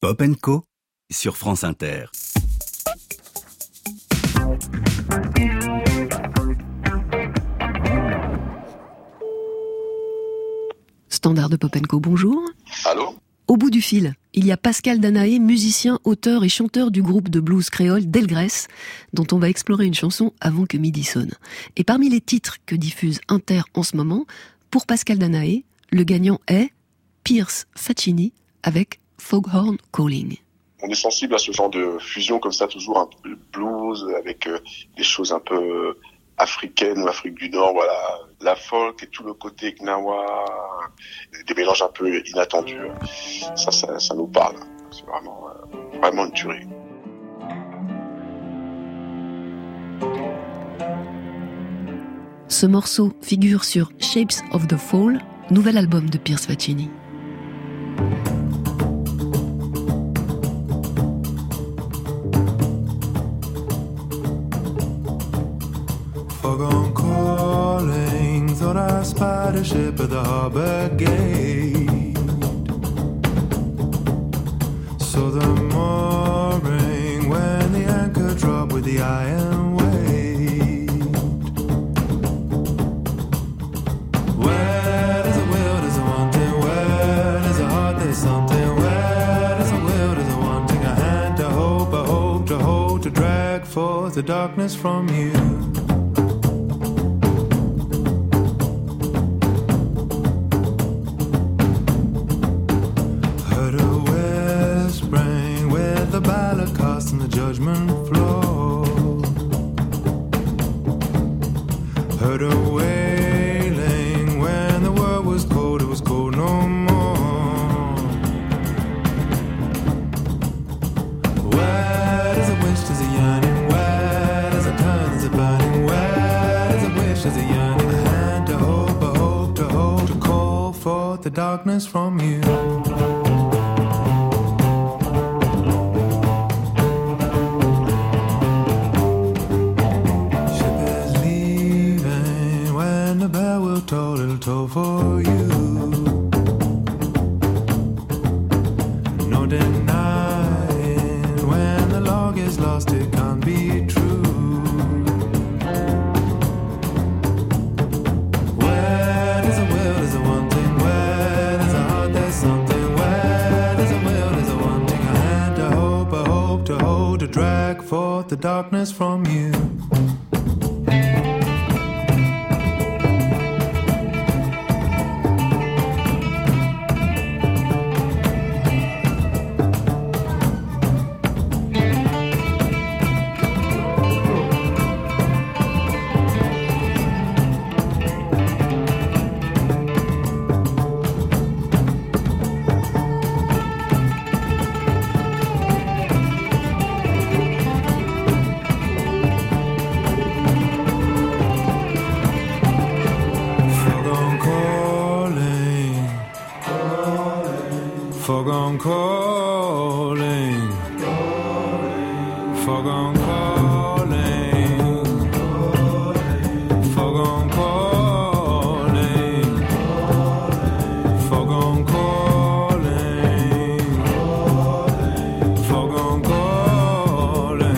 Pop & Co sur France Inter. Standard de Pop & Co, bonjour. Allô ? Au bout du fil, il y a Pascal Danaé, musicien, auteur et chanteur du groupe de blues créole Delgrès, dont on va explorer une chanson avant que midi sonne. Et parmi les titres que diffuse Inter en ce moment, pour Pascal Danaé, le gagnant est Pierce Faccini avec Foghorn Calling. On est sensible à ce genre de fusion comme ça, toujours un peu blues avec des choses un peu africaines ou Afrique du Nord, voilà, la folk et tout le côté gnawa, des mélanges un peu inattendus. Ça nous parle. C'est vraiment une tuerie. Ce morceau figure sur Shapes of the Fall, nouvel album de Pierce Faccini. Foghorn calling, thought I spied a ship at the harbour gate. Saw the mooring when the anchor dropped with the iron weight. Where there's a will, there's a wanting. Where there's a heart, there's something. Where there's a will, there's a wanting. A hand to hope, a hope to hold, to drag forth the darkness from you. Judgment floor. Heard a wailing when the world was cold, it was cold no more. Where there's a wish, there's a yearning. Where there's a turn, there's a burning. Where there's a wish, there's a yearning. A hand to hope, a hope to hold, to call forth the darkness from you. Toll for you. No denying when the log is lost, it can't be true. Where there's a will, there's a wanting. Where there's a heart, there's something. Where there's a will, there's a wanting. A hand to hope, a hope to hold, to drag forth the darkness from you. Foghorn calling, foghorn calling, foghorn calling, foghorn calling, foghorn calling.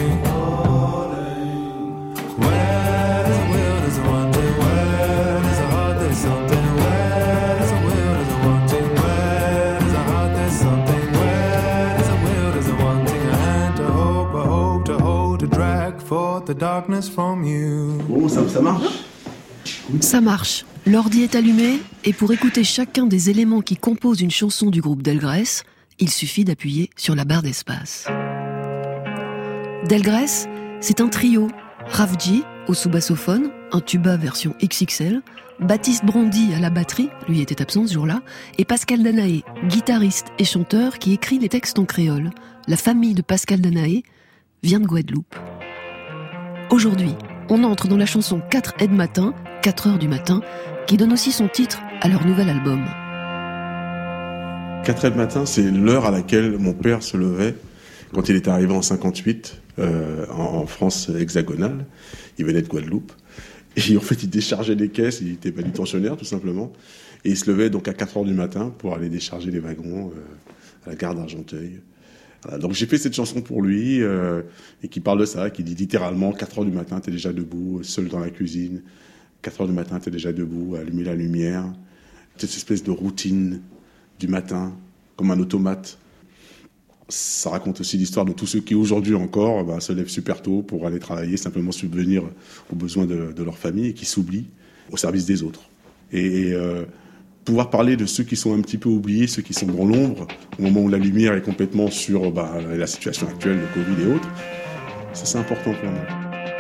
Where there's a will, there's a wanting. Where there's a heart, there's something. Where there's a will, there's a wanting. Something where there's a will, there's a wanting. A hand to hope, a hope to hold, to drag forth the darkness from you. Bon, ça marche. Ça marche. L'ordi est allumé et pour écouter chacun des éléments qui composent une chanson du groupe Delgrès, il suffit d'appuyer sur la barre d'espace. Delgrès, c'est un trio. Rafji au sous-bassophone, un tuba version XXL, Baptiste Brandy à la batterie, lui était absent ce jour-là, et Pascal Danaé, guitariste et chanteur qui écrit les textes en créole. La famille de Pascal Danaé vient de Guadeloupe. Aujourd'hui, on entre dans la chanson 4 heures du matin, qui donne aussi son titre à leur nouvel album. 4 heures du matin, c'est l'heure à laquelle mon père se levait quand il était arrivé en 58 en France hexagonale. Il venait de Guadeloupe. Et en fait, il déchargeait les caisses, il était manutentionnaire tout simplement. Et il se levait donc à 4 heures du matin pour aller décharger les wagons à la gare d'Argenteuil. Voilà, donc j'ai fait cette chanson pour lui, et qui parle de ça, qui dit littéralement 4h du matin, t'es déjà debout, seul dans la cuisine. 4h du matin, t'es déjà debout, à allumer la lumière. Cette espèce de routine du matin, comme un automate. Ça raconte aussi l'histoire de tous ceux qui, aujourd'hui encore, se lèvent super tôt pour aller travailler, simplement subvenir aux besoins de leur famille et qui s'oublient au service des autres. Et pouvoir parler de ceux qui sont un petit peu oubliés, ceux qui sont dans l'ombre, au moment où la lumière est complètement sur la situation actuelle de Covid et autres, ça c'est important pour moi.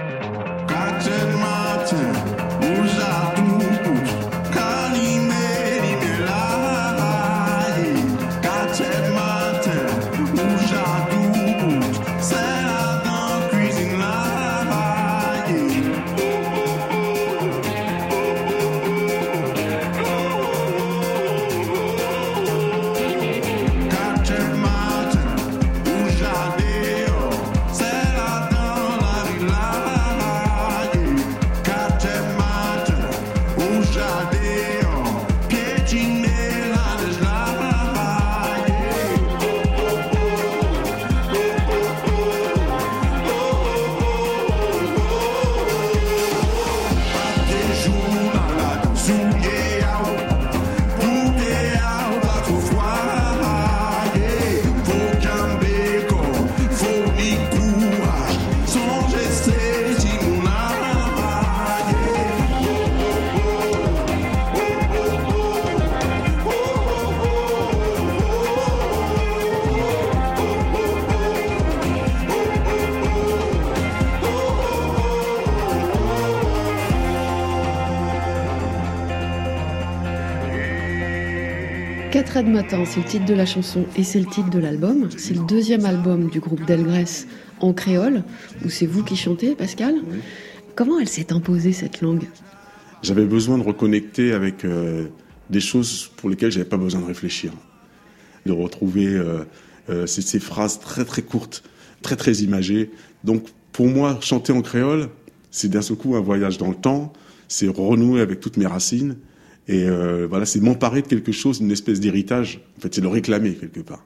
« 4h du matin », c'est le titre de la chanson et c'est le titre de l'album. C'est le 2e album du groupe Delgrès en créole, où c'est vous qui chantez, Pascal. Oui. Comment elle s'est imposée, cette langue ? J'avais besoin de reconnecter avec des choses pour lesquelles je n'avais pas besoin de réfléchir. De retrouver ces phrases très très courtes, très très imagées. Donc pour moi, chanter en créole, c'est d'un seul coup un voyage dans le temps, c'est renouer avec toutes mes racines. Et voilà, c'est m'emparer de quelque chose, une espèce d'héritage. En fait, c'est le réclamer quelque part.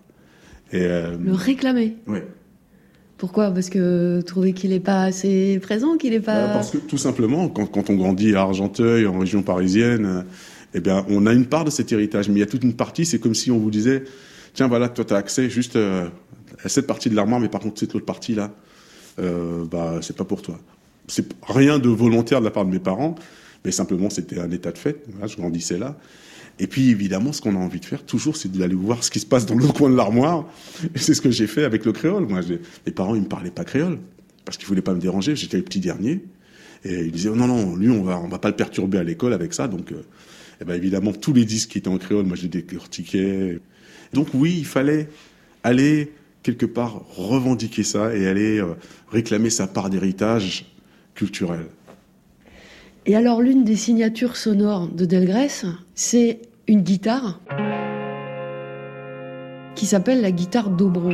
Le réclamer ? Oui. Pourquoi ? Parce que trouver qu'il n'est pas assez présent, qu'il n'est pas... Parce que tout simplement, quand on grandit à Argenteuil, en région parisienne, on a une part de cet héritage. Mais il y a toute une partie, c'est comme si on vous disait, tiens, voilà, toi, tu as accès juste à cette partie de l'armoire, mais par contre, cette autre partie-là, c'est pas pour toi. C'est rien de volontaire de la part de mes parents, mais simplement, c'était un état de fait. Voilà, je grandissais là. Et puis, évidemment, ce qu'on a envie de faire, toujours, c'est d'aller voir ce qui se passe dans l'autre coin de l'armoire. Et c'est ce que j'ai fait avec le créole. Moi, mes parents, ils me parlaient pas créole. Parce qu'ils voulaient pas me déranger. J'étais le petit dernier. Et ils disaient, non, lui, on va pas le perturber à l'école avec ça. Donc, évidemment, tous les disques qui étaient en créole, moi, je les décortiquais. Donc, oui, il fallait aller, quelque part, revendiquer ça et aller réclamer sa part d'héritage culturel. Et alors, l'une des signatures sonores de Delgrès, c'est une guitare qui s'appelle la guitare dobro.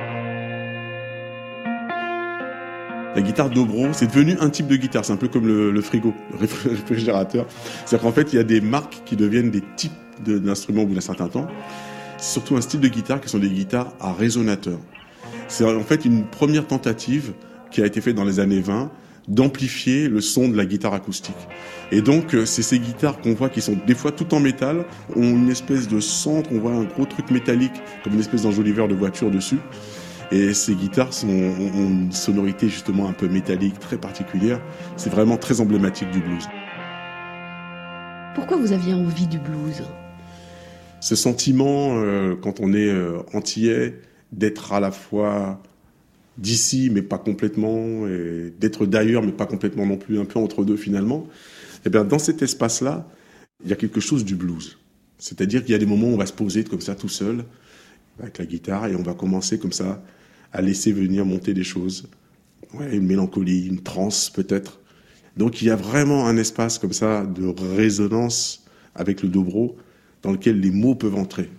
La guitare dobro, c'est devenu un type de guitare. C'est un peu comme le frigo, le réfrigérateur. C'est-à-dire qu'en fait, il y a des marques qui deviennent des types d'instruments au bout d'un certain temps. C'est surtout un style de guitare qui sont des guitares à résonateur. C'est en fait une première tentative qui a été faite dans les années 20 d'amplifier le son de la guitare acoustique. Et donc, c'est ces guitares qu'on voit qui sont des fois tout en métal, ont une espèce de centre, on voit un gros truc métallique, comme une espèce d'enjoliveur de voiture dessus. Et ces guitares ont une sonorité justement un peu métallique, très particulière. C'est vraiment très emblématique du blues. Pourquoi vous aviez envie du blues ? Ce sentiment, quand on est antillais, d'être à la fois d'ici, mais pas complètement, et d'être d'ailleurs, mais pas complètement non plus, un peu entre deux finalement, et bien dans cet espace-là, il y a quelque chose du blues. C'est-à-dire qu'il y a des moments où on va se poser comme ça tout seul, avec la guitare, et on va commencer comme ça à laisser venir monter des choses. Ouais, une mélancolie, une transe peut-être. Donc il y a vraiment un espace comme ça de résonance avec le dobro, dans lequel les mots peuvent entrer.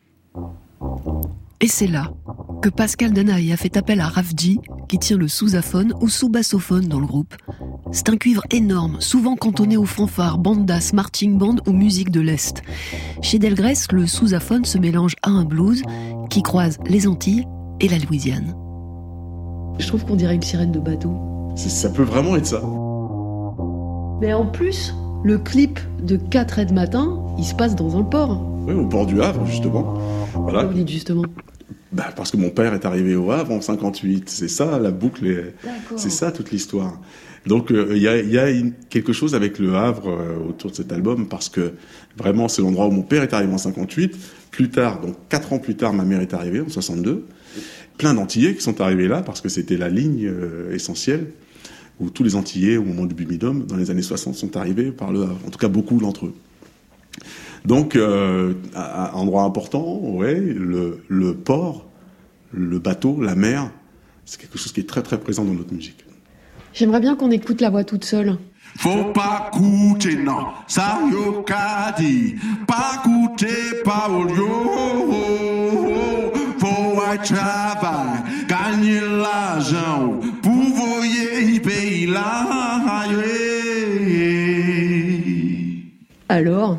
Et c'est là que Pascal Danaé a fait appel à Rafji, qui tient le sousaphone ou sous-bassophone dans le groupe, C'est un cuivre énorme, souvent cantonné aux fanfares, bandas, marching band ou musique de l'Est. Chez Delgrès, le sousaphone se mélange à un blues qui croise les Antilles et la Louisiane. Je trouve qu'on dirait une sirène de bateau. Ça peut vraiment être ça. Mais en plus, le clip de 4h du matin, il se passe dans un port. Oui, au port du Havre, justement. Voilà. Vous dites justement. Parce que mon père est arrivé au Havre en 58. C'est ça, la boucle. C'est ça, toute l'histoire. Donc, il y a quelque chose avec le Havre autour de cet album, parce que vraiment, c'est l'endroit où mon père est arrivé en 58. Plus tard, donc 4 ans plus tard, ma mère est arrivée en 62. Plein d'Antillais qui sont arrivés là, parce que c'était la ligne essentielle, où tous les Antillais, au moment du Bumidum, dans les années 60, sont arrivés par le Havre. En tout cas, beaucoup d'entre eux. Donc, endroit important, ouais, le port, le bateau, la mer, c'est quelque chose qui est très très présent dans notre musique. J'aimerais bien qu'on écoute la voix toute seule. Faut pas coûter, non, ça yo ka dit, pas coûter, pas au lieu, faut travailler, gagner l'argent, pour voyer payer là. Alors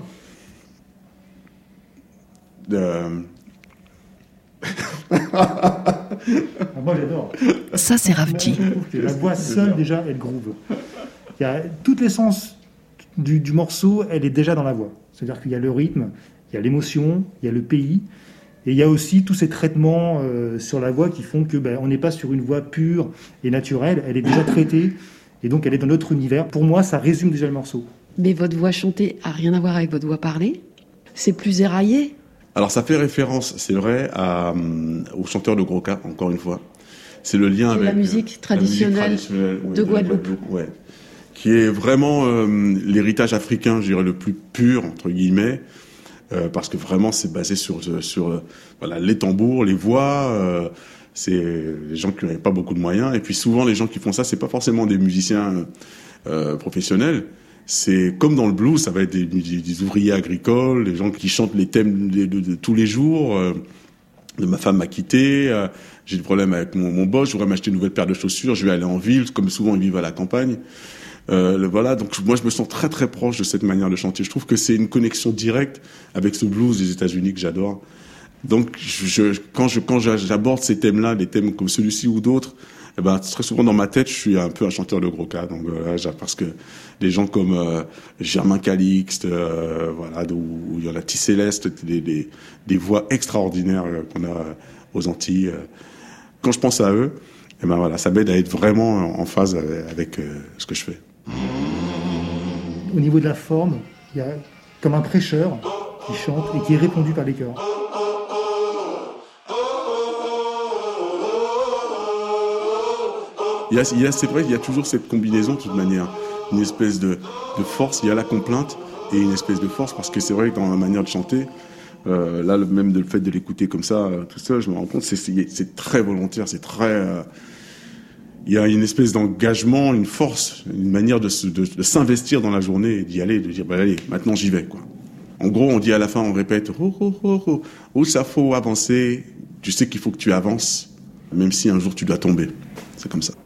Moi j'adore. Ça c'est Ravji. La voix seule déjà elle groove. Il y a toute l'essence du morceau, elle est déjà dans la voix. C'est-à-dire qu'il y a le rythme, il y a l'émotion, il y a le pays, et il y a aussi tous ces traitements sur la voix qui font que on n'est pas sur une voix pure et naturelle, elle est déjà traitée, et donc elle est dans notre univers. Pour moi, ça résume déjà le morceau. Mais votre voix chantée a rien à voir avec votre voix parlée ? C'est plus éraillé ? Alors ça fait référence, c'est vrai, au chanteur de Gros Cas, encore une fois. C'est le lien avec la musique traditionnelle de Guadeloupe. Ouais. Qui est vraiment l'héritage africain, je dirais, le plus pur, entre guillemets, parce que vraiment c'est basé sur voilà, les tambours, les voix, c'est les gens qui n'avaient pas beaucoup de moyens, et puis souvent les gens qui font ça, c'est pas forcément des musiciens professionnels. C'est comme dans le blues, ça va être des ouvriers agricoles, des gens qui chantent les thèmes de tous les jours. De ma femme m'a quitté, j'ai des problèmes avec mon boss, je voudrais m'acheter une nouvelle paire de chaussures, je vais aller en ville, comme souvent ils vivent à la campagne. Voilà, donc moi je me sens très très proche de cette manière de chanter. Je trouve que c'est une connexion directe avec ce blues des États-Unis que j'adore. Donc quand j'aborde ces thèmes-là, des thèmes comme celui-ci ou d'autres, très souvent dans ma tête, je suis un peu un chanteur de Gros Cas. Donc parce que des gens comme Germain Calixte, voilà, où il y en a T Céleste, des voix extraordinaires qu'on a aux Antilles. Quand je pense à eux, voilà, ça m'aide à être vraiment en phase avec ce que je fais. Au niveau de la forme, il y a comme un prêcheur qui chante et qui est répondu par les chœurs. C'est vrai, il y a toujours cette combinaison de toute manière, une espèce de force. Il y a la complainte et une espèce de force, parce que c'est vrai que dans la manière de chanter, là même le fait de l'écouter comme ça tout seul, je me rends compte, c'est très volontaire, c'est très. Il y a une espèce d'engagement, une force, une manière de s'investir dans la journée et d'y aller, de dire allez, maintenant j'y vais, quoi. En gros, on dit à la fin, on répète où ça faut avancer. Tu sais qu'il faut que tu avances, même si un jour tu dois tomber. C'est comme ça.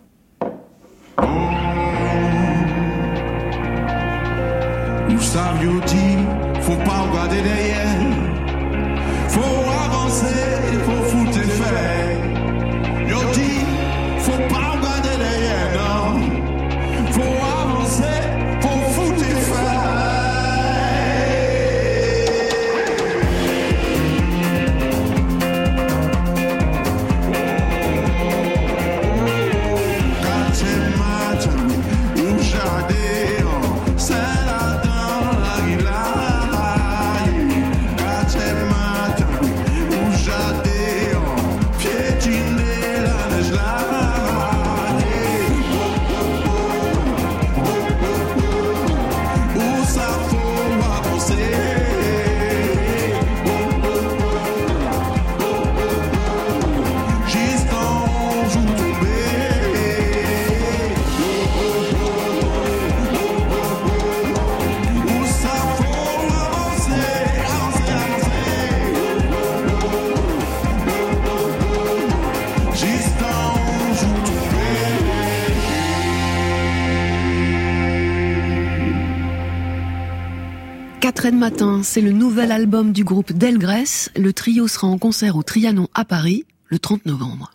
Nous savions dire, faut pas regarder derrière. Faut avancer, faut foutre les faits. Yo dit, faut pas regarder derrière, non. Faut avancer, faut foutre les faits. Extrait de matin, c'est le nouvel album du groupe Delgrès. Le trio sera en concert au Trianon à Paris le 30 novembre.